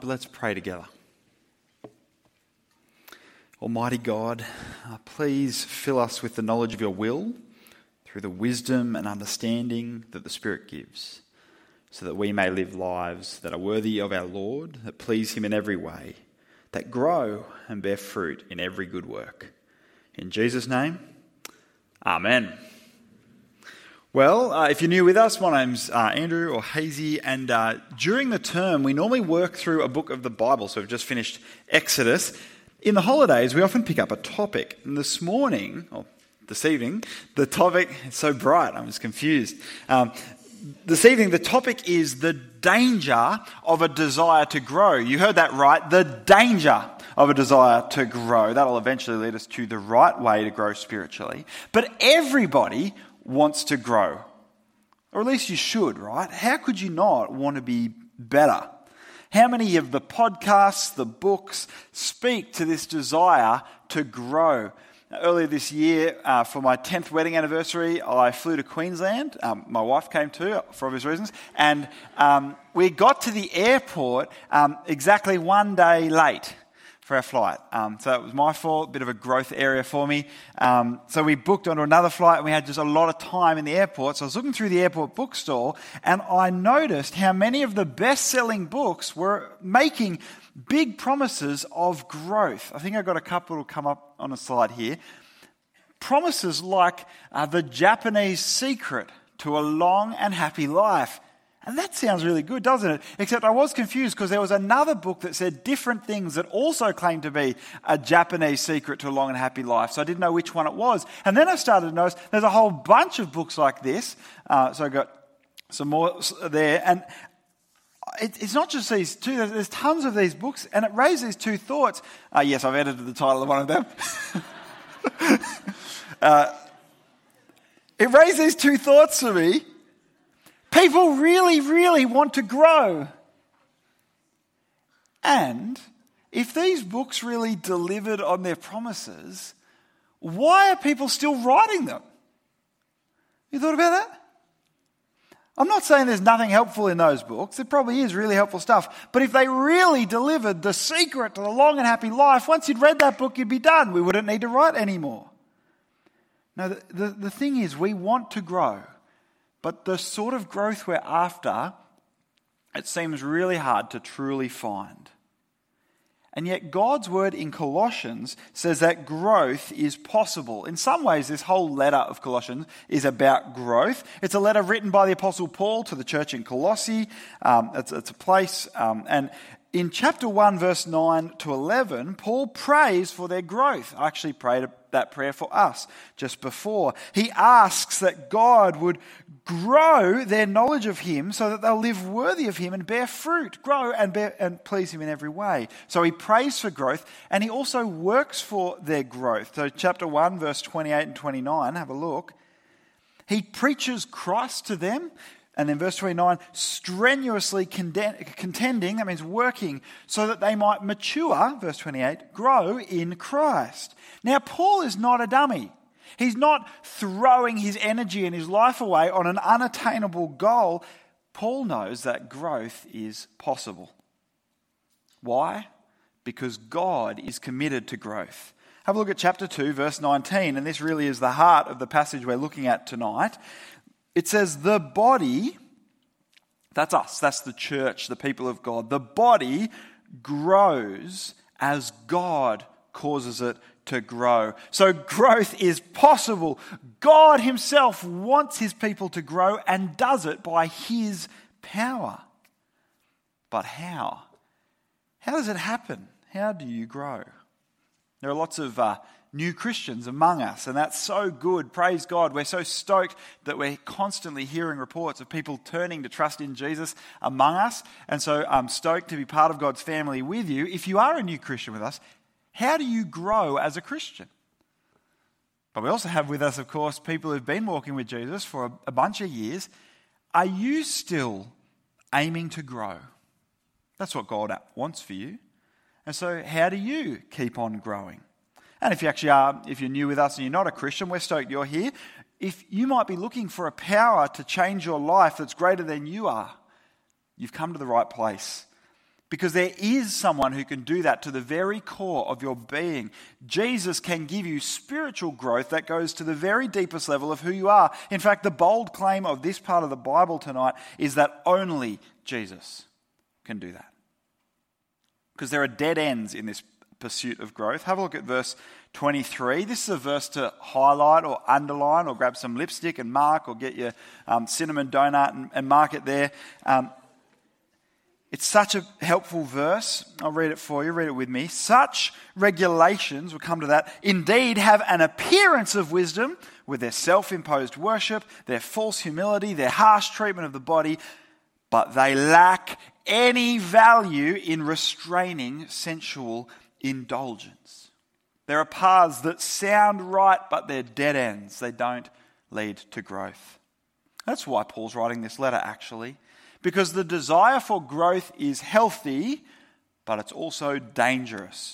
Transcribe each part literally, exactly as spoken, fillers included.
But let's pray together. Almighty God, uh, please fill us with the knowledge of your will through the wisdom and understanding that the Spirit gives, so that we may live lives that are worthy of our Lord, that please him in every way, that grow and bear fruit in every good work. In Jesus' name, Amen. Well, uh, if you're new with us, my name's uh, Andrew or Hazy, and uh, during the term we normally work through a book of the Bible. So we've just finished Exodus. In the holidays, we often pick up a topic. And this morning, or this evening, the topic, it's so bright, I'm just confused. Um, this evening, the topic is the danger of a desire to grow. You heard that right, the danger of a desire to grow. That'll eventually lead us to the right way to grow spiritually. But everybody wants to grow. Or at least you should, right? How could you not want to be better? How many of the podcasts, the books, speak to this desire to grow? Earlier this year, uh, for my tenth wedding anniversary, I flew to Queensland. Um, my wife came too, for obvious reasons. And um, we got to the airport um, exactly one day late for our flight. Um, so it was my fault, a bit of a growth area for me. Um, so we booked onto another flight and we had just a lot of time in the airport. So I was looking through the airport bookstore and I noticed how many of the best-selling books were making big promises of growth. I think I've got a couple that'll come up on a slide here. Promises like uh, The Japanese Secret to a Long and Happy Life. And that sounds really good, doesn't it? Except I was confused because there was another book that said different things that also claimed to be a Japanese secret to a long and happy life. So I didn't know which one it was. And then I started to notice there's a whole bunch of books like this. Uh, so I got some more there. And it, it's not just these two. There's, there's tons of these books. And it raised these two thoughts. Uh, yes, I've edited the title of one of them. uh, it raised these two thoughts for me. People really, really want to grow. And if these books really delivered on their promises, why are people still writing them? You thought about that? I'm not saying there's nothing helpful in those books. There probably is really helpful stuff. But if they really delivered the secret to the long and happy life, once you'd read that book, you'd be done. We wouldn't need to write anymore. No, the, the, the thing is, we want to grow. But the sort of growth we're after, it seems really hard to truly find. And yet God's word in Colossians says that growth is possible. In some ways, this whole letter of Colossians is about growth. It's a letter written by the Apostle Paul to the church in Colossae. Um, it's, it's a place. Um, and in chapter one, verse nine to eleven, Paul prays for their growth. I actually prayed that prayer for us just before. He asks that God would grow their knowledge of him so that they'll live worthy of him and bear fruit, grow and bear, and please him in every way. So he prays for growth and he also works for their growth. So chapter one, verse twenty-eight and twenty-nine, have a look. He preaches Christ to them. And then verse twenty-nine, strenuously contending, that means working, so that they might mature, verse twenty-eight, grow in Christ. Now, Paul is not a dummy. He's not throwing his energy and his life away on an unattainable goal. Paul knows that growth is possible. Why? Because God is committed to growth. Have a look at chapter two, verse nineteen, and this really is the heart of the passage we're looking at tonight. It says, the body, that's us, that's the church, the people of God. The body grows as God causes it to grow. So growth is possible. God himself wants his people to grow and does it by his power. But how? How does it happen? How do you grow? There are lots of uh, new Christians among us, and that's so good. Praise God. We're so stoked that we're constantly hearing reports of people turning to trust in Jesus among us, and so I'm stoked to be part of God's family with you. If you are a new Christian with us, how do you grow as a Christian? But we also have with us, of course, people who've been walking with Jesus for a, a bunch of years. Are you still aiming to grow? That's what God wants for you. And so how do you keep on growing? And if you actually are, if you're new with us and you're not a Christian, we're stoked you're here. If you might be looking for a power to change your life that's greater than you are, you've come to the right place. Because there is someone who can do that to the very core of your being. Jesus can give you spiritual growth that goes to the very deepest level of who you are. In fact, the bold claim of this part of the Bible tonight is that only Jesus can do that. Because there are dead ends in this pursuit of growth. Have a look at verse twenty-three. This is a verse to highlight or underline or grab some lipstick and mark, or get your um, cinnamon donut and, and mark it there. Um, It's such a helpful verse. I'll read it for you. Read it with me. Such regulations, we'll come to that, indeed have an appearance of wisdom with their self-imposed worship, their false humility, their harsh treatment of the body, but they lack any value in restraining sensual indulgence. There are paths that sound right, but they're dead ends. They don't lead to growth. That's why Paul's writing this letter, actually. Because the desire for growth is healthy, but it's also dangerous.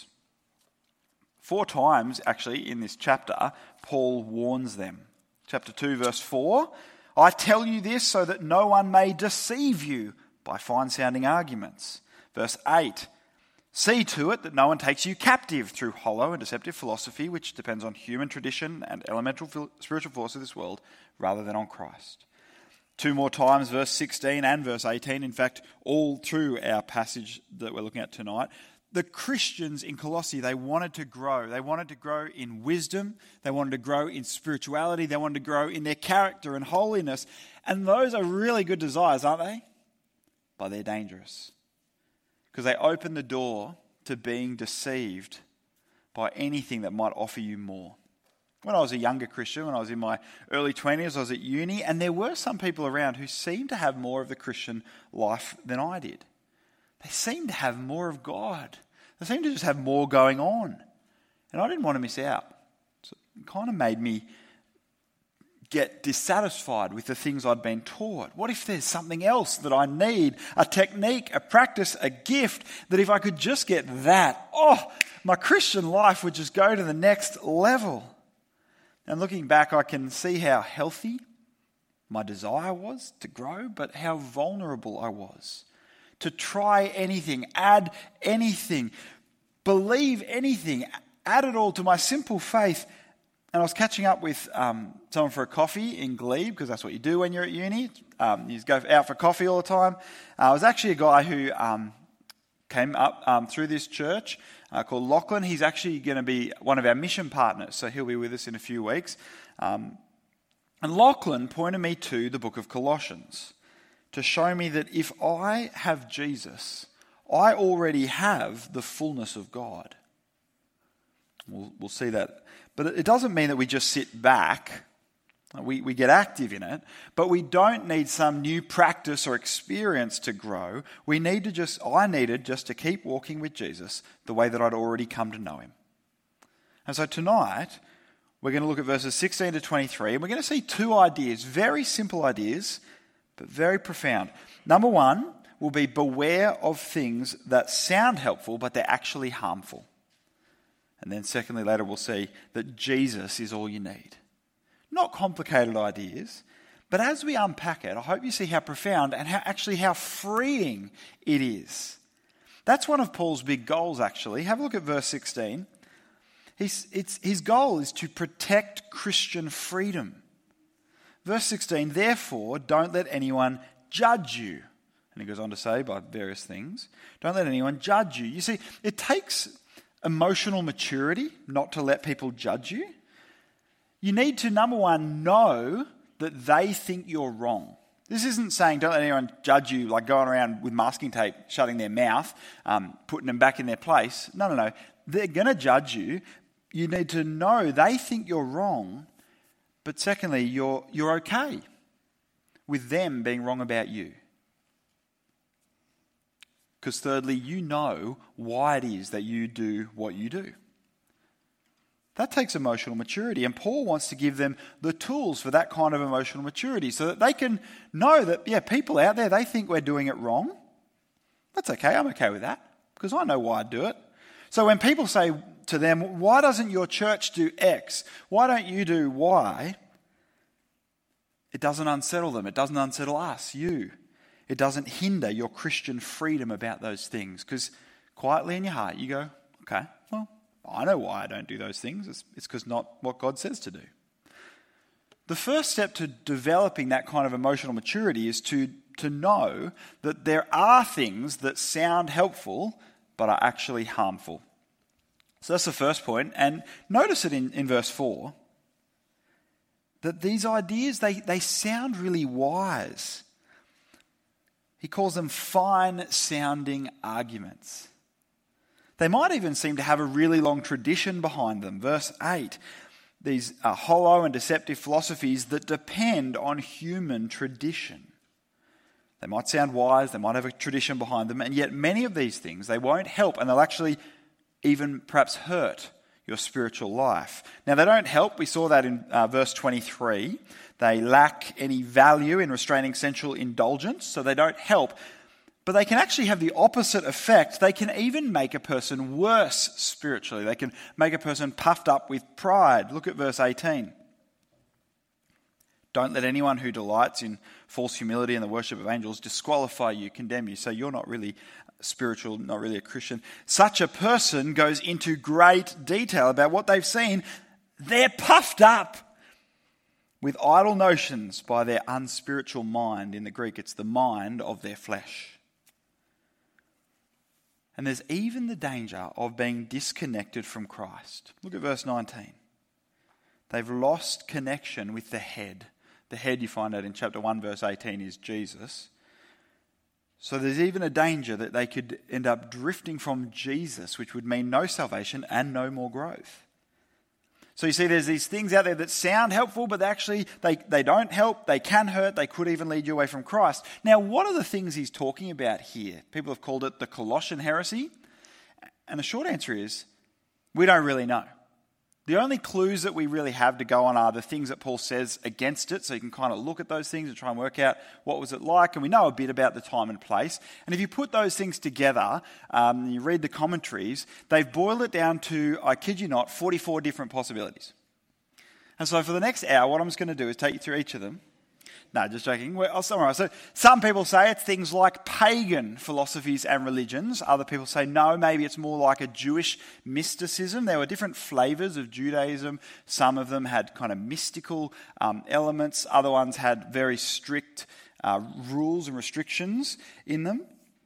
Four times, actually, in this chapter, Paul warns them. Chapter two, verse four, I tell you this so that no one may deceive you by fine-sounding arguments. Verse eight, see to it that no one takes you captive through hollow and deceptive philosophy, which depends on human tradition and elemental spiritual force of this world, rather than on Christ. Two more times, verse sixteen and verse eighteen, in fact, all through our passage that we're looking at tonight. The Christians in Colossae, they wanted to grow. They wanted to grow in wisdom. They wanted to grow in spirituality. They wanted to grow in their character and holiness. And those are really good desires, aren't they? But they're dangerous. Because they open the door to being deceived by anything that might offer you more. When I was a younger Christian, when I was in my early twenties, I was at uni, and there were some people around who seemed to have more of the Christian life than I did. They seemed to have more of God. They seemed to just have more going on. And I didn't want to miss out. So it kind of made me get dissatisfied with the things I'd been taught. What if there's something else that I need? A technique, a practice, a gift, that if I could just get that, oh, my Christian life would just go to the next level. And looking back, I can see how healthy my desire was to grow, but how vulnerable I was to try anything, add anything, believe anything, add it all to my simple faith. And I was catching up with um, someone for a coffee in Glebe, because that's what you do when you're at uni. Um, you just go out for coffee all the time. Uh, it was actually a guy who um, came up um, through this church uh, called Lachlan. He's actually going to be one of our mission partners, so he'll be with us in a few weeks. Um, and Lachlan pointed me to the book of Colossians to show me that if I have Jesus, I already have the fullness of God. We'll, we'll see that. But it doesn't mean that we just sit back. We, we get active in it, but we don't need some new practice or experience to grow. We need to just, I needed just to keep walking with Jesus the way that I'd already come to know him. And so tonight, we're going to look at verses sixteen to twenty-three, and we're going to see two ideas, very simple ideas, but very profound. Number one will be beware of things that sound helpful, but they're actually harmful. And then secondly, later we'll see that Jesus is all you need. Not complicated ideas, but as we unpack it, I hope you see how profound and how actually how freeing it is. That's one of Paul's big goals, actually. Have a look at verse sixteen. He's, it's, his goal is to protect Christian freedom. Verse sixteen, therefore, don't let anyone judge you. And he goes on to say by various things. Don't let anyone judge you. You see, it takes emotional maturity not to let people judge you. You need to, number one, know that they think you're wrong. This isn't saying don't let anyone judge you, like going around with masking tape, shutting their mouth, um, putting them back in their place. No, no, no. They're going to judge you. You need to know they think you're wrong, but secondly, you're, you're okay with them being wrong about you. Because thirdly, you know why it is that you do what you do. That takes emotional maturity, and Paul wants to give them the tools for that kind of emotional maturity so that they can know that, yeah, people out there, they think we're doing it wrong. That's okay, I'm okay with that, because I know why I do it. So when people say to them, why doesn't your church do X? Why don't you do Y? It doesn't unsettle them. It doesn't unsettle us, you. It doesn't hinder your Christian freedom about those things, because quietly in your heart you go, okay, well, I know why I don't do those things. It's it's because not what God says to do. The first step to developing that kind of emotional maturity is to, to know that there are things that sound helpful but are actually harmful. So that's the first point. And notice it in, in verse four, that these ideas, they, they sound really wise. He calls them fine-sounding arguments. They might even seem to have a really long tradition behind them. Verse eight, these are hollow and deceptive philosophies that depend on human tradition. They might sound wise, they might have a tradition behind them, and yet many of these things, they won't help, and they'll actually even perhaps hurt your spiritual life. Now, they don't help. We saw that in uh, verse twenty-three. They lack any value in restraining sensual indulgence, so they don't help. But they can actually have the opposite effect. They can even make a person worse spiritually. They can make a person puffed up with pride. Look at verse eighteen. Don't let anyone who delights in false humility and the worship of angels disqualify you, condemn you. So you're not really spiritual, not really a Christian. Such a person goes into great detail about what they've seen. They're puffed up with idle notions by their unspiritual mind. In the Greek, it's the mind of their flesh. And there's even the danger of being disconnected from Christ. Look at verse nineteen. They've lost connection with the head. The head, you find out in chapter one, verse eighteen, is Jesus. So there's even a danger that they could end up drifting from Jesus, which would mean no salvation and no more growth. So you see, there's these things out there that sound helpful, but actually they, they don't help, they can hurt, they could even lead you away from Christ. Now, what are the things he's talking about here? People have called it the Colossian heresy. And the short answer is, we don't really know. The only clues that we really have to go on are the things that Paul says against it, so you can kind of look at those things and try and work out what was it like, and we know a bit about the time and place. And if you put those things together, um, and you read the commentaries, they've boiled it down to, I kid you not, forty-four different possibilities. And so for the next hour, what I'm just going to do is take you through each of them. No, just joking. Well, I'll summarize. So some people say it's things like pagan philosophies and religions. Other people say no, maybe it's more like a Jewish mysticism. There were different flavors of Judaism. Some of them had kind of mystical um, elements. Other ones had very strict uh, rules and restrictions in them.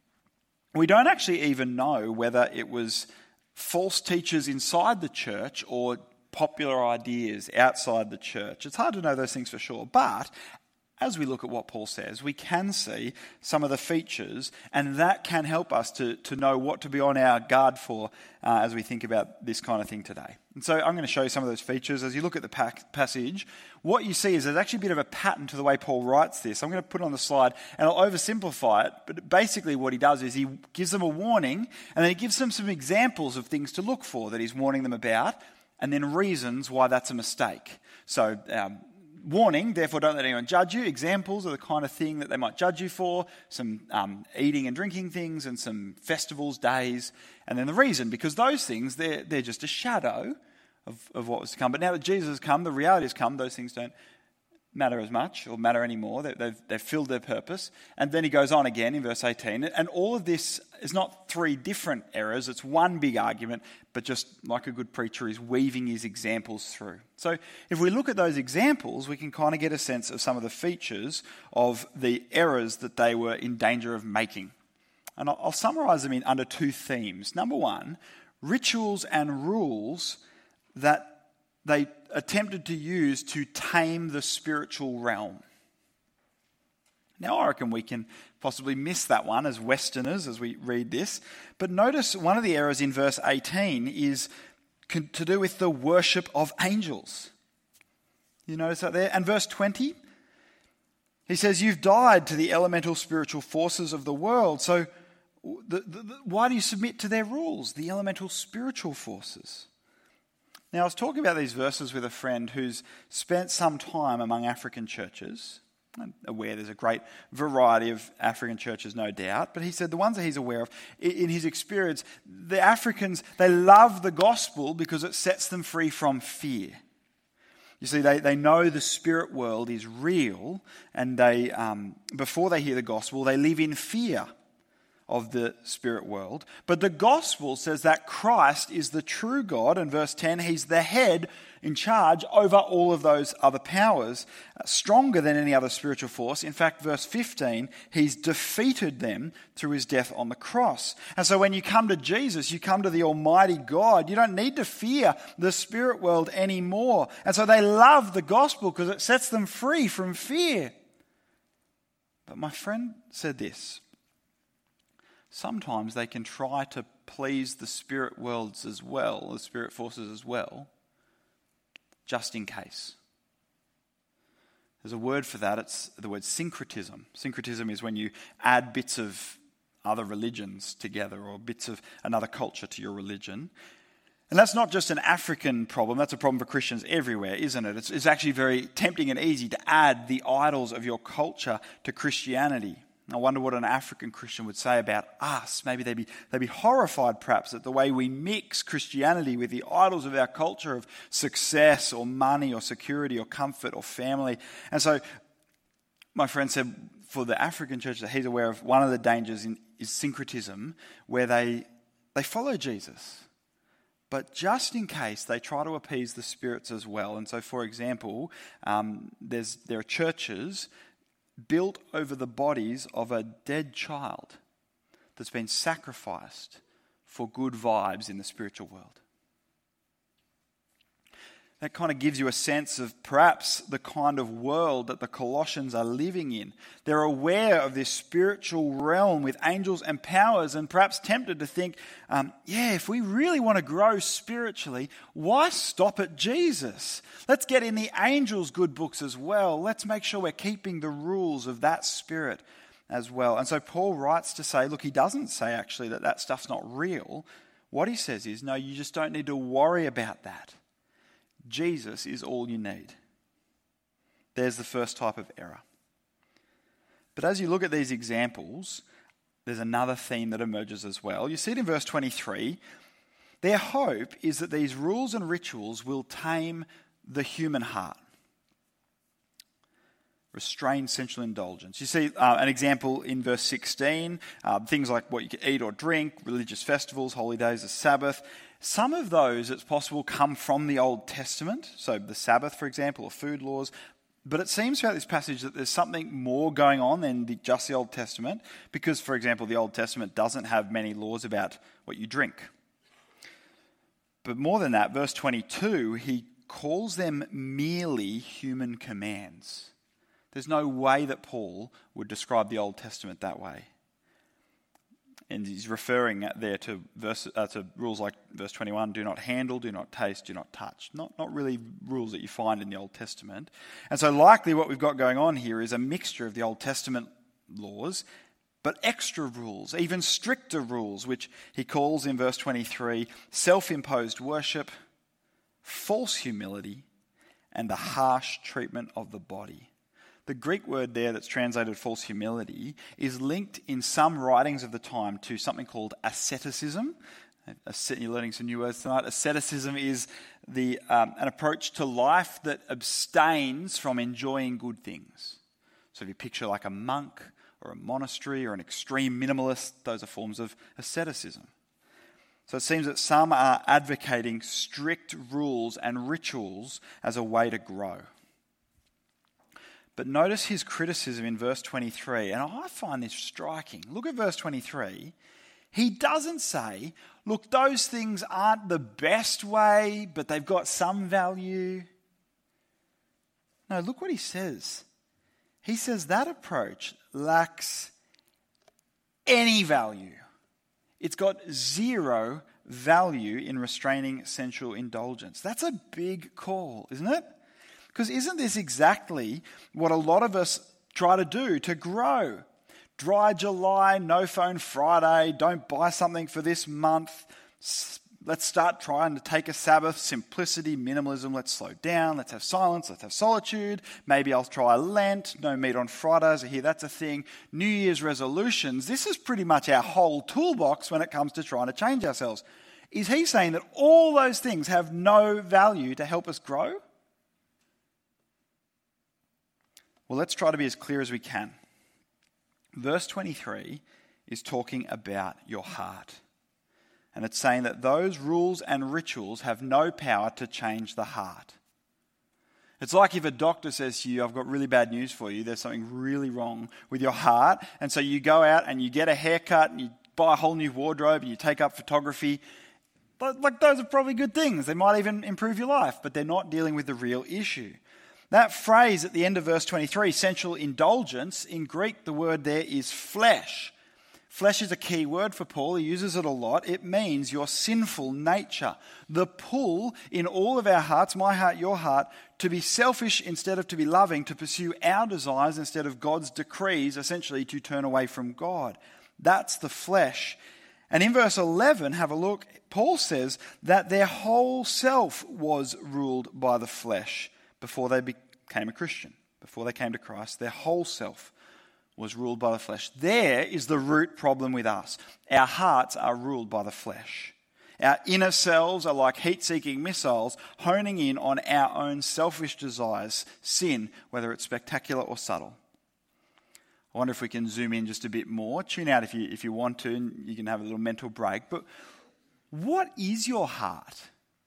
We don't actually even know whether it was false teachers inside the church or popular ideas outside the church. It's hard to know those things for sure, but as we look at what Paul says, we can see some of the features, and that can help us to, to know what to be on our guard for uh, as we think about this kind of thing today. And so I'm going to show you some of those features. As you look at the pack, passage, what you see is there's actually a bit of a pattern to the way Paul writes this. I'm going to put it on the slide, and I'll oversimplify it, but basically what he does is he gives them a warning, and then he gives them some examples of things to look for that he's warning them about, and then reasons why that's a mistake. So, um, warning, therefore don't let anyone judge you. Examples of the kind of thing that they might judge you for. Some um, eating and drinking things and some festivals, days. And then the reason, because those things, they're, they're just a shadow of, of what was to come. But now that Jesus has come, the reality has come, those things don't matter as much or matter anymore. They, they've, they've filled their purpose. And then he goes on again in verse eighteen. And all of this is not three different errors. It's one big argument, but just like a good preacher is weaving his examples through. So if we look at those examples, we can kind of get a sense of some of the features of the errors that they were in danger of making. And I'll, I'll summarize them in under two themes. Number one, rituals and rules that they attempted to use to tame the spiritual realm. Now, I reckon we can possibly miss that one as Westerners as we read this. But notice one of the errors in verse eighteen is to do with the worship of angels. You notice that there? And verse twenty, he says, you've died to the elemental spiritual forces of the world. So the, the, the, why do you submit to their rules, the elemental spiritual forces? Now, I was talking about these verses with a friend who's spent some time among African churches. I'm aware there's a great variety of African churches, no doubt. But he said the ones that he's aware of, in his experience, the Africans, they love the gospel because it sets them free from fear. You see, they, they know the spirit world is real, and they um, before they hear the gospel, they live in fear of the spirit world. But the gospel says that Christ is the true God. In verse ten, he's the head in charge over all of those other powers, uh, stronger than any other spiritual force. In fact, verse fifteen, he's defeated them through his death on the cross. And so when you come to Jesus, you come to the Almighty God. You don't need to fear the spirit world anymore. And so they love the gospel because it sets them free from fear. But my friend said this: sometimes they can try to please the spirit worlds as well, the spirit forces as well, just in case. There's a word for that. It's the word syncretism. Syncretism is when you add bits of other religions together or bits of another culture to your religion. And that's not just an African problem. That's a problem for Christians everywhere, isn't it? It's, it's actually very tempting and easy to add the idols of your culture to Christianity. I wonder what an African Christian would say about us. Maybe they'd be, they'd be horrified perhaps at the way we mix Christianity with the idols of our culture of success or money or security or comfort or family. And so my friend said for the African church that he's aware of, one of the dangers in, is syncretism, where they they follow Jesus, but just in case they try to appease the spirits as well. And so, for example, um, there's there are churches built over the bodies of a dead child that's been sacrificed for good vibes in the spiritual world. That kind of gives you a sense of perhaps the kind of world that the Colossians are living in. They're aware of this spiritual realm with angels and powers, and perhaps tempted to think, um, yeah, if we really want to grow spiritually, why stop at Jesus? Let's get in the angels' good books as well. Let's make sure we're keeping the rules of that spirit as well. And so Paul writes to say, look, he doesn't say actually that that stuff's not real. What he says is, no, you just don't need to worry about that. Jesus is all you need. There's the first type of error. But as you look at these examples, there's another theme that emerges as well. You see it in verse twenty-three. Their hope is that these rules and rituals will tame the human heart. Restrain sensual indulgence. You see uh, an example in verse sixteen, uh, things like what you can eat or drink, religious festivals, holy days, the Sabbath. Some of those, it's possible, come from the Old Testament, so the Sabbath, for example, or food laws. But it seems throughout this passage that there's something more going on than the, just the Old Testament, because, for example, the Old Testament doesn't have many laws about what you drink. But more than that, verse twenty-two, he calls them merely human commands. There's no way that Paul would describe the Old Testament that way. And he's referring there to verse, uh, to rules like verse twenty-one, do not handle, do not taste, do not touch. Not, not really rules that you find in the Old Testament. And so likely what we've got going on here is a mixture of the Old Testament laws, but extra rules, even stricter rules, which he calls in verse twenty-three, self-imposed worship, false humility, and the harsh treatment of the body. The Greek word there that's translated false humility is linked in some writings of the time to something called asceticism. You're learning some new words tonight. Asceticism is the um, an approach to life that abstains from enjoying good things. So if you picture like a monk or a monastery or an extreme minimalist, those are forms of asceticism. So it seems that some are advocating strict rules and rituals as a way to grow. But notice his criticism in verse twenty-three, and I find this striking. Look at verse twenty-three. He doesn't say, look, those things aren't the best way, but they've got some value. No, look what he says. He says that approach lacks any value. It's got zero value in restraining sensual indulgence. That's a big call, isn't it? Because isn't this exactly what a lot of us try to do to grow? Dry July, no phone Friday, don't buy something for this month. Let's start trying to take a Sabbath, simplicity, minimalism, let's slow down, let's have silence, let's have solitude. Maybe I'll try Lent, no meat on Fridays, I hear that's a thing. New Year's resolutions, this is pretty much our whole toolbox when it comes to trying to change ourselves. Is he saying that all those things have no value to help us grow? Well, let's try to be as clear as we can. Verse twenty-three is talking about your heart. And it's saying that those rules and rituals have no power to change the heart. It's like if a doctor says to you, I've got really bad news for you. There's something really wrong with your heart. And so you go out and you get a haircut and you buy a whole new wardrobe and you take up photography. But like those are probably good things. They might even improve your life, but they're not dealing with the real issue. That phrase at the end of verse twenty-three, sensual indulgence, in Greek the word there is flesh. Flesh is a key word for Paul. He uses it a lot. It means your sinful nature. The pull in all of our hearts, my heart, your heart, to be selfish instead of to be loving, to pursue our desires instead of God's decrees, essentially to turn away from God. That's the flesh. And in verse eleven, have a look, Paul says that their whole self was ruled by the flesh before they became a Christian, before they came to Christ. Their whole self was ruled by the flesh. There is the root problem with us. Our hearts are ruled by the flesh. Our inner selves are like heat-seeking missiles honing in on our own selfish desires, sin, whether it's spectacular or subtle. I wonder if we can zoom in just a bit more. Tune out if you, if you want to, and you can have a little mental break. But what is your heart?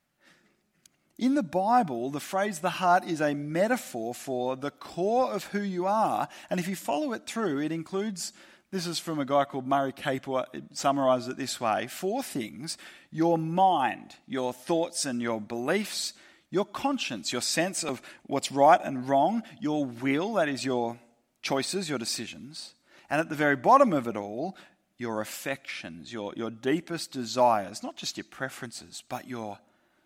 In the Bible, the phrase the heart is a metaphor for the core of who you are. And if you follow it through, it includes, this is from a guy called Murray Capua, it summarizes it this way, four things: your mind, your thoughts and your beliefs, your conscience, your sense of what's right and wrong, your will, that is your choices, your decisions, and at the very bottom of it all, your affections, your, your deepest desires, not just your preferences, but your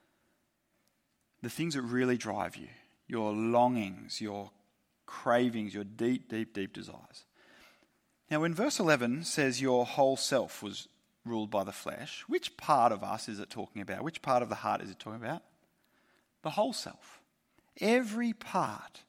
the things that really drive you, your longings, your cravings, your deep, deep, deep desires. Now, when verse eleven says your whole self was ruled by the flesh, which part of us is it talking about? Which part of the heart is it talking about? The whole self. Every part.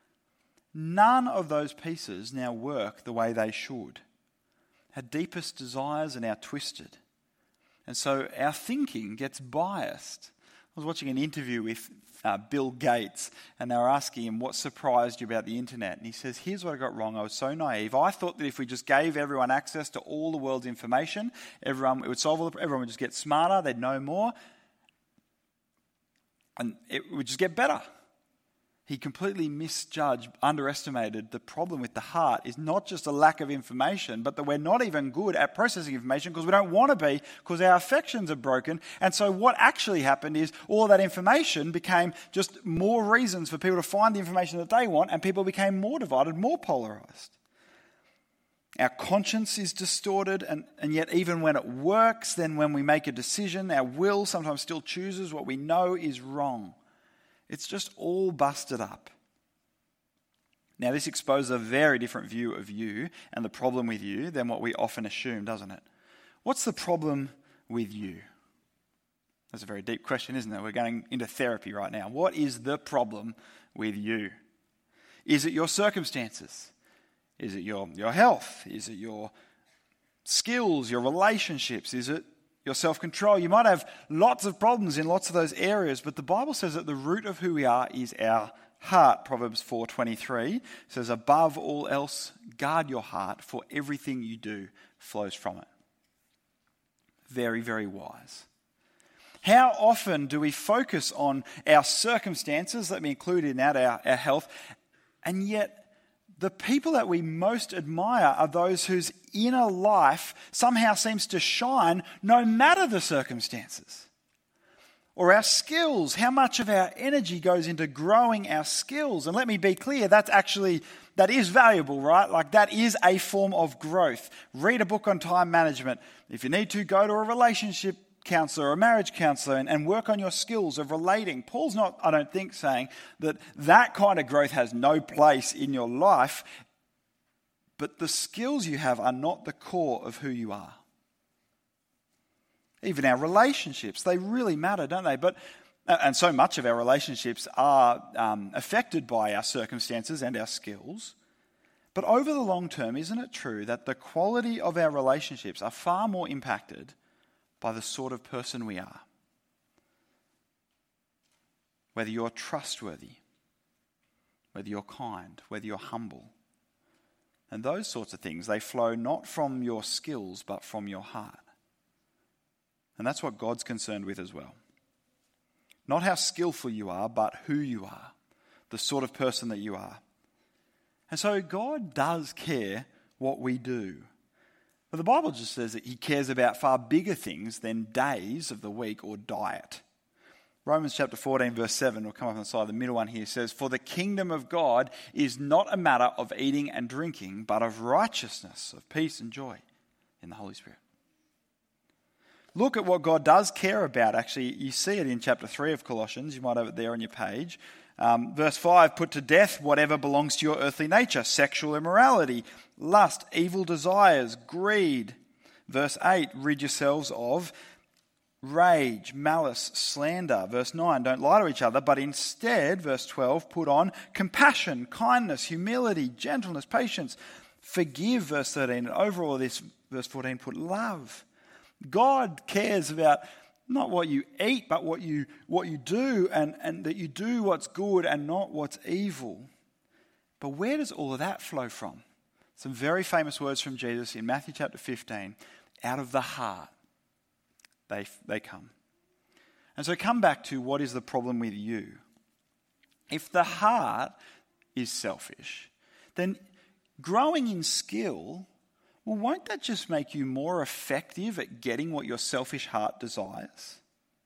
None of those pieces now work the way they should. Our deepest desires are now twisted. And so our thinking gets biased. I was watching an interview with uh, Bill Gates, and they were asking him, what surprised you about the internet? And he says, here's what I got wrong. I was so naive. I thought that if we just gave everyone access to all the world's information, everyone it would solve all the, everyone would just get smarter, they'd know more, and it would just get better. He completely misjudged, underestimated the problem with the heart is not just a lack of information, but that we're not even good at processing information because we don't want to be, because our affections are broken. And so what actually happened is all that information became just more reasons for people to find the information that they want, and people became more divided, more polarized. Our conscience is distorted, and, and yet even when it works, then when we make a decision, our will sometimes still chooses what we know is wrong. It's just all busted up. Now, this exposes a very different view of you and the problem with you than what we often assume, doesn't it? What's the problem with you? That's a very deep question, isn't it? We're going into therapy right now. What is the problem with you? Is it your circumstances? Is it your, your health? Is it your skills, your relationships? Is it your self-control? You might have lots of problems in lots of those areas, but the Bible says that the root of who we are is our heart. Proverbs four twenty-three says, above all else, guard your heart, for everything you do flows from it. Very, very wise. How often do we focus on our circumstances, let me include in that our, our health, and yet the people that we most admire are those whose inner life somehow seems to shine no matter the circumstances. Or our skills, how much of our energy goes into growing our skills. And let me be clear, that's actually, that is valuable, right? Like that is a form of growth. Read a book on time management. If you need to, go to a relationship counselor or a marriage counselor and, and work on your skills of relating. Paul's not, I don't think, saying that that kind of growth has no place in your life, but the skills you have are not the core of who you are. Even our relationships, they really matter, don't they? But and so much of our relationships are um, affected by our circumstances and our skills. But over the long term, isn't it true that the quality of our relationships are far more impacted by the sort of person we are? Whether you're trustworthy, whether you're kind, whether you're humble. And those sorts of things, they flow not from your skills, but from your heart. And that's what God's concerned with as well. Not how skillful you are, but who you are, the sort of person that you are. And so God does care what we do. But the Bible just says that he cares about far bigger things than days of the week or diet. Romans chapter fourteen verse seven will come up on the side, the middle one here says, "For the kingdom of God is not a matter of eating and drinking, but of righteousness, of peace and joy in the Holy Spirit." Look at what God does care about. Actually, you see it in chapter three of Colossians. You might have it there on your page. Um, verse five, "Put to death whatever belongs to your earthly nature, sexual immorality, lust, evil desires, greed." Verse eight, "Rid yourselves of rage, malice, slander." Verse nine, "Don't lie to each other, but instead," verse twelve, "put on compassion, kindness, humility, gentleness, patience. Forgive," verse thirteen, and over all this, verse fourteen, put love. God cares about not what you eat, but what you what you do, and, and that you do what's good and not what's evil. But where does all of that flow from? Some very famous words from Jesus in Matthew chapter fifteen. Out of the heart, they, they come. And so come back to what is the problem with you. If the heart is selfish, then growing in skill, well, won't that just make you more effective at getting what your selfish heart desires?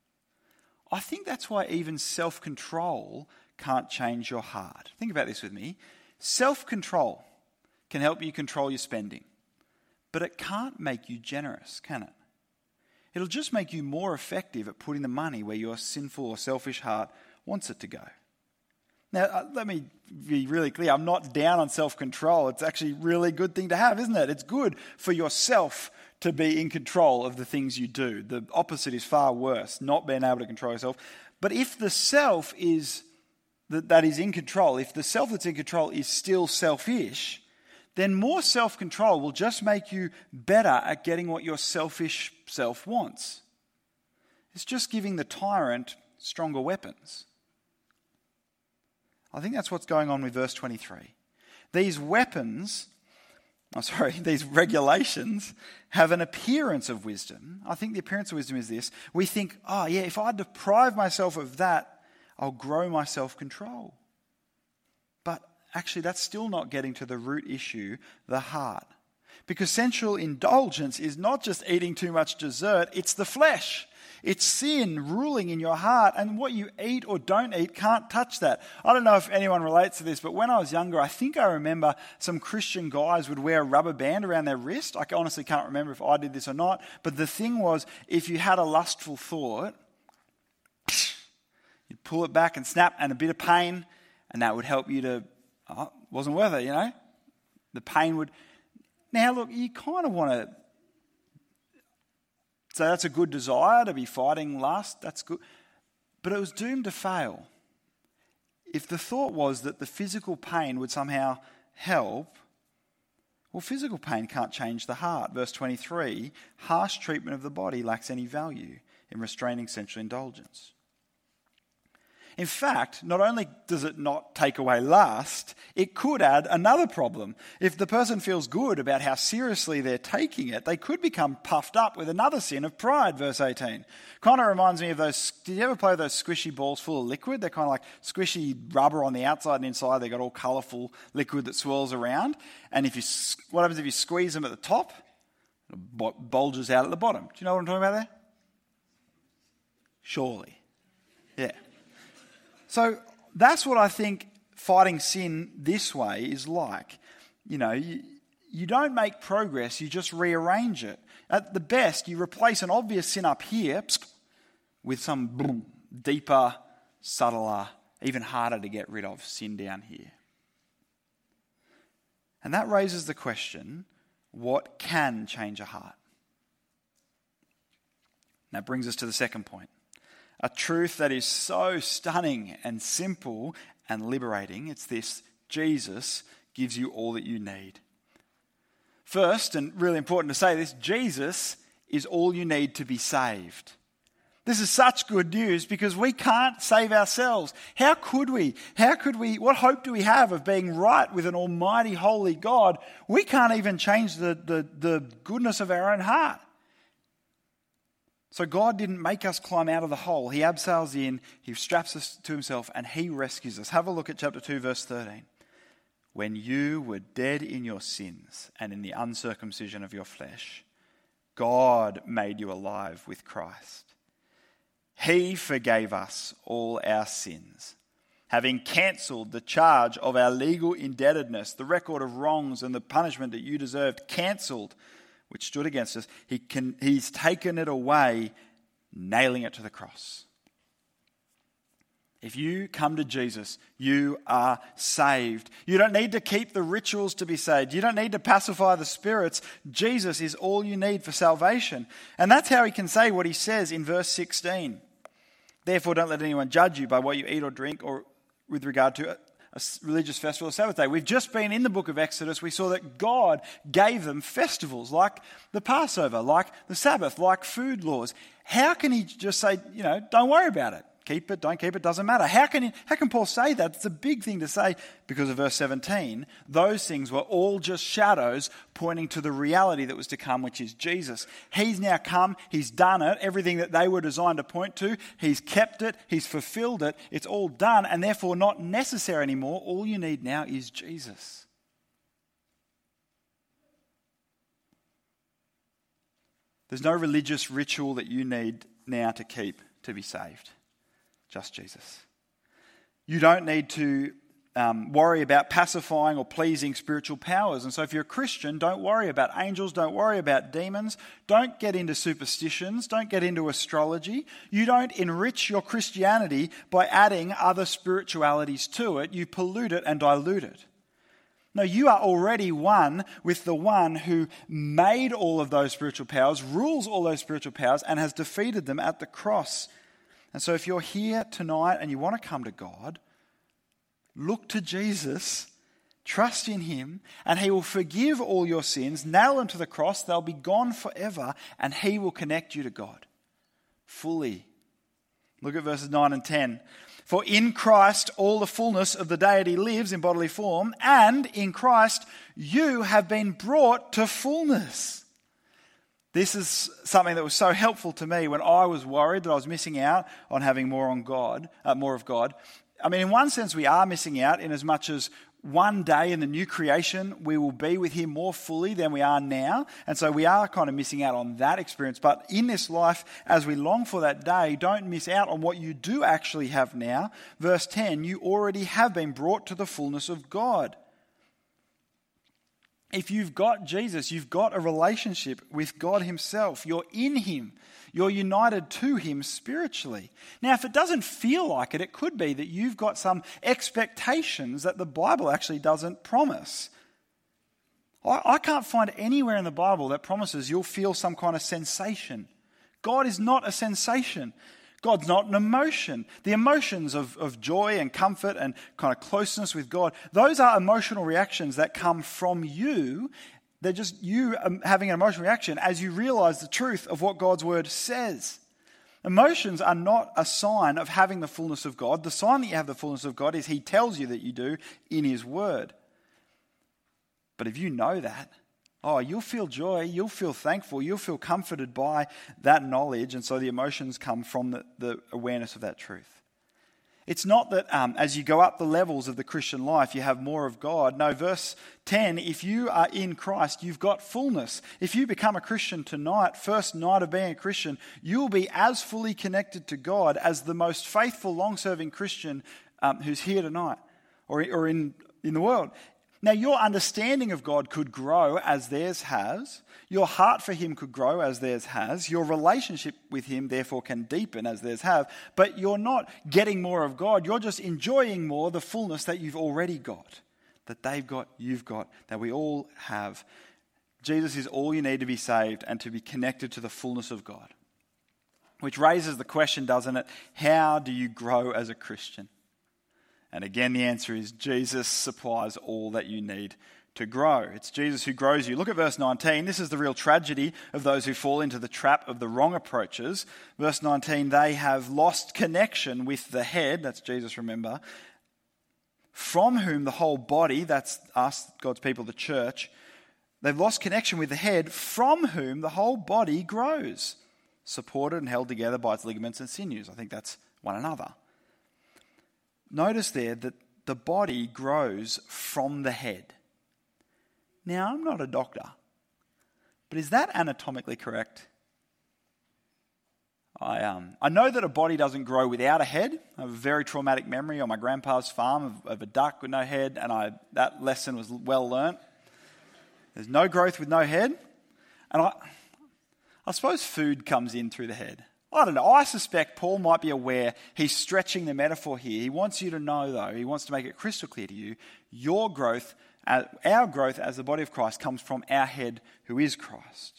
I think that's why even self-control can't change your heart. Think about this with me. Self-control can help you control your spending, but it can't make you generous, can it? It'll just make you more effective at putting the money where your sinful or selfish heart wants it to go. Now, uh, let me be really clear. I'm not down on self-control. It's actually a really good thing to have, isn't it? It's good for yourself to be in control of the things you do. The opposite is far worse, not being able to control yourself. But if the self is that, that is in control, if the self that's in control is still selfish, then more self-control will just make you better at getting what your selfish self wants. It's just giving the tyrant stronger weapons. I think that's what's going on with verse twenty-three. These weapons, oh sorry, these regulations have an appearance of wisdom. I think the appearance of wisdom is this. We think, oh yeah, if I deprive myself of that, I'll grow my self-control. But actually that's still not getting to the root issue, the heart. Because sensual indulgence is not just eating too much dessert, it's the flesh. It's sin ruling in your heart, and what you eat or don't eat can't touch that. I don't know if anyone relates to this, but when I was younger, I think I remember some Christian guys would wear a rubber band around their wrist. I honestly can't remember if I did this or not, but the thing was, if you had a lustful thought, you'd pull it back and snap, and a bit of pain, and that would help you to, oh, it wasn't worth it, you know? The pain would... Now look, you kind of want to... So that's a good desire to be fighting lust, that's good. But it was doomed to fail. If the thought was that the physical pain would somehow help, well, physical pain can't change the heart. Verse twenty-three, harsh treatment of the body lacks any value in restraining sensual indulgence. In fact, not only does it not take away lust, it could add another problem. If the person feels good about how seriously they're taking it, they could become puffed up with another sin of pride, verse eighteen. Kind of reminds me of those, did you ever play those squishy balls full of liquid? They're kind of like squishy rubber on the outside, and inside they've got all colourful liquid that swirls around. And if you, what happens if you squeeze them at the top? It bulges out at the bottom. Do you know what I'm talking about there? Surely. Yeah. So that's what I think fighting sin this way is like. You know, you, you don't make progress, you just rearrange it. At the best, you replace an obvious sin up here with some boom, deeper, subtler, even harder to get rid of sin down here. And that raises the question, what can change a heart? And that brings us to the second point. A truth that is so stunning and simple and liberating. It's this: Jesus gives you all that you need. First, and really important to say this, Jesus is all you need to be saved. This is such good news because we can't save ourselves. How could we? How could we? What hope do we have of being right with an almighty, holy God? We can't even change the, the, the goodness of our own heart. So God didn't make us climb out of the hole. He abseils in, he straps us to himself, and he rescues us. Have a look at chapter two, verse thirteen. When you were dead in your sins and in the uncircumcision of your flesh, God made you alive with Christ. He forgave us all our sins, having cancelled the charge of our legal indebtedness, the record of wrongs and the punishment that you deserved, cancelled, which stood against us. He can, he's taken it away, nailing it to the cross. If you come to Jesus, you are saved. You don't need to keep the rituals to be saved. You don't need to pacify the spirits. Jesus is all you need for salvation. And that's how he can say what he says in verse sixteen. Therefore, don't let anyone judge you by what you eat or drink or with regard to a religious festival or Sabbath day. We've just been in the book of Exodus. We saw that God gave them festivals like the Passover, like the Sabbath, like food laws. How can he just say, you know, don't worry about it? Keep it, don't keep it, doesn't matter. How can he, how can Paul say that? It's a big thing to say because of verse seventeen. Those things were all just shadows pointing to the reality that was to come, which is Jesus. He's now come, he's done it. Everything that they were designed to point to, he's kept it, he's fulfilled it. It's all done and therefore not necessary anymore. All you need now is Jesus. There's no religious ritual that you need now to keep to be saved. Just Jesus. You don't need to um, worry about pacifying or pleasing spiritual powers. And so if you're a Christian, don't worry about angels, don't worry about demons, don't get into superstitions, don't get into astrology. You don't enrich your Christianity by adding other spiritualities to it. You pollute it and dilute it. No, you are already one with the one who made all of those spiritual powers, rules all those spiritual powers, and has defeated them at the cross. And so if you're here tonight and you want to come to God, look to Jesus, trust in him, and he will forgive all your sins, nail them to the cross, they'll be gone forever, and he will connect you to God fully. Look at verses nine and ten. For in Christ all the fullness of the deity lives in bodily form, and in Christ you have been brought to fullness. This is something that was so helpful to me when I was worried that I was missing out on having more on God, uh, more of God. I mean, in one sense, we are missing out in as much as one day in the new creation, we will be with him more fully than we are now. And so we are kind of missing out on that experience. But in this life, as we long for that day, don't miss out on what you do actually have now. Verse ten, you already have been brought to the fullness of God. If you've got Jesus, you've got a relationship with God himself. You're in him. You're united to him spiritually. Now, if it doesn't feel like it, it could be that you've got some expectations that the Bible actually doesn't promise. I, I can't find anywhere in the Bible that promises you'll feel some kind of sensation. God is not a sensation. God's not an emotion. The emotions of, of joy and comfort and kind of closeness with God, those are emotional reactions that come from you. They're just you having an emotional reaction as you realize the truth of what God's word says. Emotions are not a sign of having the fullness of God. The sign that you have the fullness of God is he tells you that you do in his word. But if you know that, oh, you'll feel joy, you'll feel thankful, you'll feel comforted by that knowledge, and so the emotions come from the, the awareness of that truth. It's not that um, as you go up the levels of the Christian life, you have more of God. No, verse ten, if you are in Christ, you've got fullness. If you become a Christian tonight, first night of being a Christian, you'll be as fully connected to God as the most faithful, long-serving Christian um, who's here tonight or, or in, in the world. Now, your understanding of God could grow as theirs has. Your heart for him could grow as theirs has. Your relationship with him, therefore, can deepen as theirs have. But you're not getting more of God. You're just enjoying more the fullness that you've already got, that they've got, you've got, that we all have. Jesus is all you need to be saved and to be connected to the fullness of God. Which raises the question, doesn't it? How do you grow as a Christian? And again, the answer is Jesus supplies all that you need to grow. It's Jesus who grows you. Look at verse nineteen. This is the real tragedy of those who fall into the trap of the wrong approaches. Verse nineteen, they have lost connection with the head, that's Jesus, remember, from whom the whole body, that's us, God's people, the church, they've lost connection with the head, from whom the whole body grows, supported and held together by its ligaments and sinews. I think that's one another. Notice there that the body grows from the head. Now, I'm not a doctor, but is that anatomically correct? I um I know that a body doesn't grow without a head. I have a very traumatic memory on my grandpa's farm of, of a duck with no head, and I that lesson was well learnt. There's no growth with no head. And I, I suppose food comes in through the head. I don't know. I suspect Paul might be aware he's stretching the metaphor here. He wants you to know, though, he wants to make it crystal clear to you, your growth, our growth as the body of Christ comes from our head who is Christ.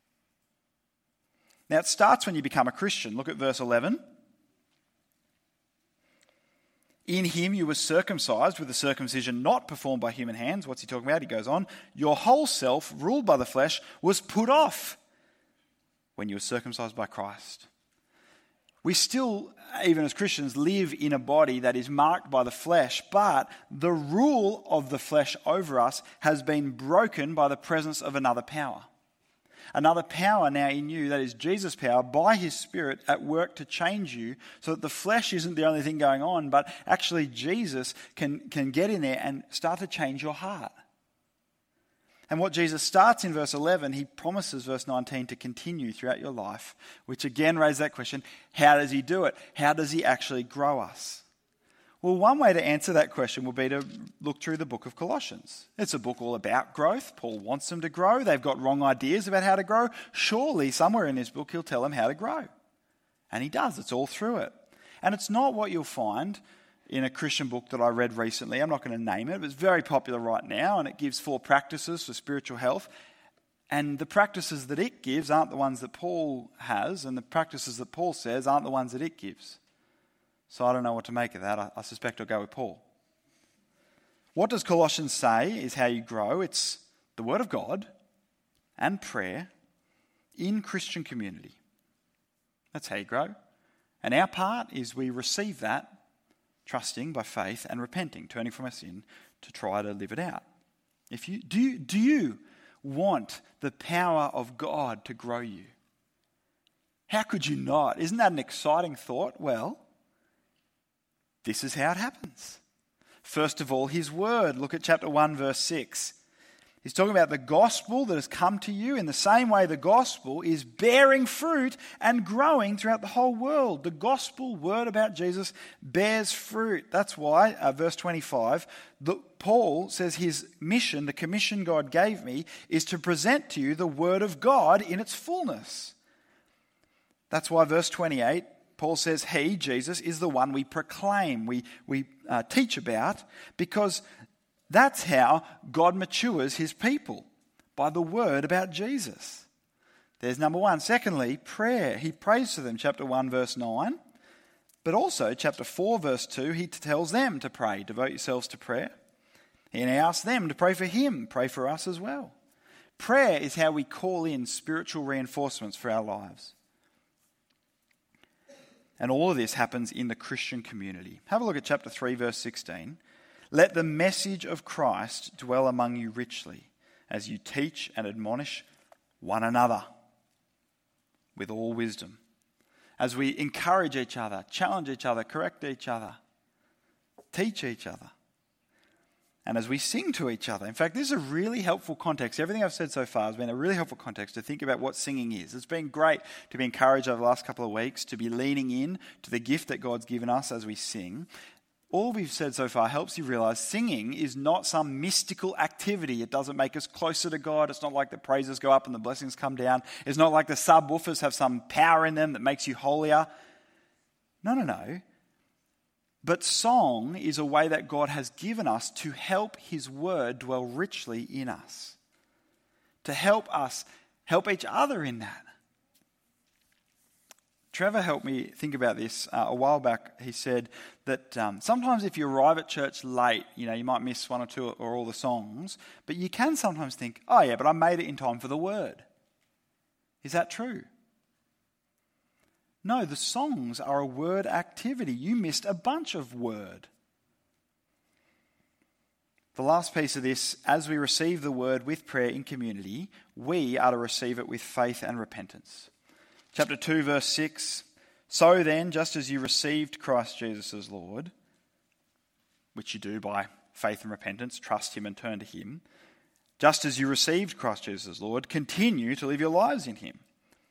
Now, it starts when you become a Christian. Look at verse eleven. In him you were circumcised with a circumcision not performed by human hands. What's he talking about? He goes on. Your whole self, ruled by the flesh, was put off when you were circumcised by Christ. We still, even as Christians, live in a body that is marked by the flesh, but the rule of the flesh over us has been broken by the presence of another power. Another power now in you, that is Jesus' power, by his Spirit at work to change you so that the flesh isn't the only thing going on, but actually Jesus can, can get in there and start to change your heart. And what Jesus starts in verse eleven, he promises verse nineteen to continue throughout your life, which again raises that question, how does he do it? How does he actually grow us? Well, one way to answer that question would be to look through the book of Colossians. It's a book all about growth. Paul wants them to grow. They've got wrong ideas about how to grow. Surely somewhere in this book he'll tell them how to grow. And he does. It's all through it. And it's not what you'll find in a Christian book that I read recently. I'm not going to name it, but it's very popular right now, and it gives four practices for spiritual health. And the practices that it gives aren't the ones that Paul has, and the practices that Paul says aren't the ones that it gives. So I don't know what to make of that. I, I suspect I'll go with Paul. What does Colossians say is how you grow? It's the Word of God and prayer in Christian community. That's how you grow. And our part is we receive that, trusting by faith and repenting, turning from our sin to try to live it out. If you do, you, do you want the power of God to grow you? How could you not? Isn't that an exciting thought? Well, this is how it happens. First of all, his word. Look at chapter one, verse six. He's talking about the gospel that has come to you in the same way the gospel is bearing fruit and growing throughout the whole world. The gospel word about Jesus bears fruit. That's why, uh, verse twenty-five, the, Paul says his mission, the commission God gave me, is to present to you the word of God in its fullness. That's why verse twenty-eight, Paul says he, Jesus, is the one we proclaim, we, we uh, teach about, because that's how God matures his people, by the word about Jesus. There's number one. Secondly, prayer. He prays to them, chapter one, verse nine. But also, chapter four, verse two, he tells them to pray. Devote yourselves to prayer. And he asks them to pray for him. Pray for us as well. Prayer is how we call in spiritual reinforcements for our lives. And all of this happens in the Christian community. Have a look at chapter three, verse sixteen. Let the message of Christ dwell among you richly as you teach and admonish one another with all wisdom. As we encourage each other, challenge each other, correct each other, teach each other. And as we sing to each other. In fact, this is a really helpful context. Everything I've said so far has been a really helpful context to think about what singing is. It's been great to be encouraged over the last couple of weeks, to be leaning in to the gift that God's given us as we sing. All we've said so far helps you realize singing is not some mystical activity. It doesn't make us closer to God. It's not like the praises go up and the blessings come down. It's not like the subwoofers have some power in them that makes you holier. No, no, no. But song is a way that God has given us to help his word dwell richly in us. To help us help each other in that. Trevor helped me think about this uh, a while back. He said that um, sometimes if you arrive at church late, you know, you might miss one or two or all the songs, but you can sometimes think, oh yeah, but I made it in time for the word. Is that true? No, the songs are a word activity. You missed a bunch of word. The last piece of this, as we receive the word with prayer in community, we are to receive it with faith and repentance. Chapter two, verse six, so then, just as you received Christ Jesus as Lord, which you do by faith and repentance, trust him and turn to him, just as you received Christ Jesus as Lord, continue to live your lives in him.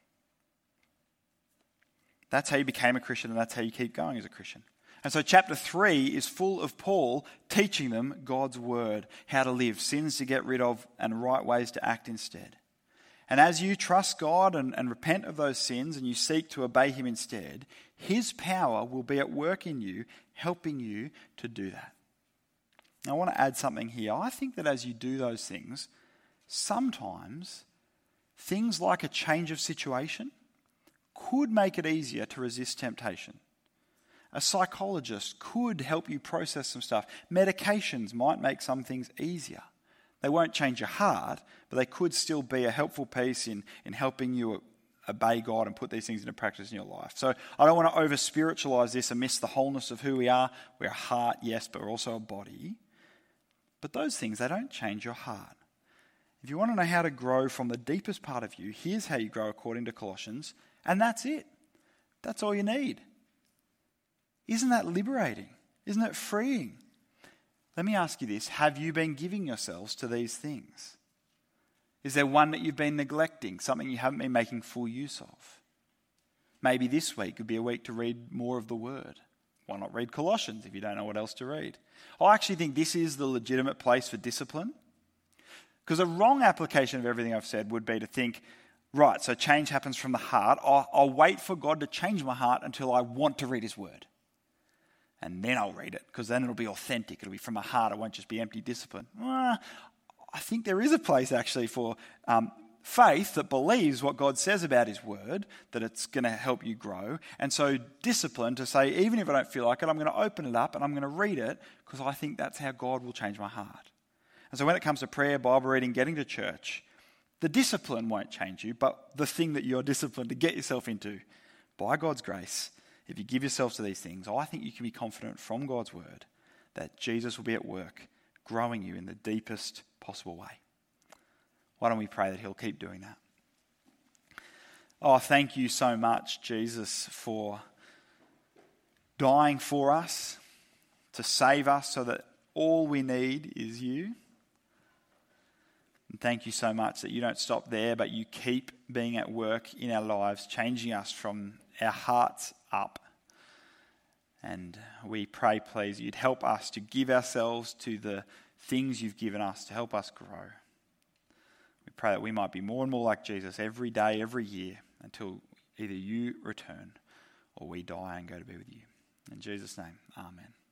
That's how you became a Christian, and that's how you keep going as a Christian. And so chapter three is full of Paul teaching them God's word, how to live, sins to get rid of, and right ways to act instead. And as you trust God and, and repent of those sins and you seek to obey him instead, his power will be at work in you, helping you to do that. Now, I want to add something here. I think that as you do those things, sometimes things like a change of situation could make it easier to resist temptation. A psychologist could help you process some stuff. Medications might make some things easier. They won't change your heart, but they could still be a helpful piece in, in helping you obey God and put these things into practice in your life. So I don't want to over-spiritualize this and miss the wholeness of who we are. We're a heart, yes, but we're also a body. But those things, they don't change your heart. If you want to know how to grow from the deepest part of you, here's how you grow according to Colossians, and that's it. That's all you need. Isn't that liberating? Isn't it freeing? Let me ask you this. Have you been giving yourselves to these things? Is there one that you've been neglecting, something you haven't been making full use of? Maybe this week would be a week to read more of the Word. Why not read Colossians if you don't know what else to read? I actually think this is the legitimate place for discipline. Because a wrong application of everything I've said would be to think, right, so change happens from the heart. I'll, I'll wait for God to change my heart until I want to read his Word. And then I'll read it, because then it'll be authentic. It'll be from my heart. It won't just be empty discipline. Well, I think there is a place actually for um, faith that believes what God says about his word, that it's going to help you grow. And so discipline to say, even if I don't feel like it, I'm going to open it up and I'm going to read it, because I think that's how God will change my heart. And so when it comes to prayer, Bible reading, getting to church, the discipline won't change you, but the thing that you're disciplined to get yourself into, by God's grace, if you give yourselves to these things, I think you can be confident from God's word that Jesus will be at work, growing you in the deepest possible way. Why don't we pray that he'll keep doing that? Oh, thank you so much, Jesus, for dying for us, to save us so that all we need is you. And thank you so much that you don't stop there, but you keep being at work in our lives, changing us from our hearts up. And we pray, please, you'd help us to give ourselves to the things you've given us to help us grow. We pray that we might be more and more like Jesus every day, every year, until either you return or we die and go to be with you. In Jesus' name, amen.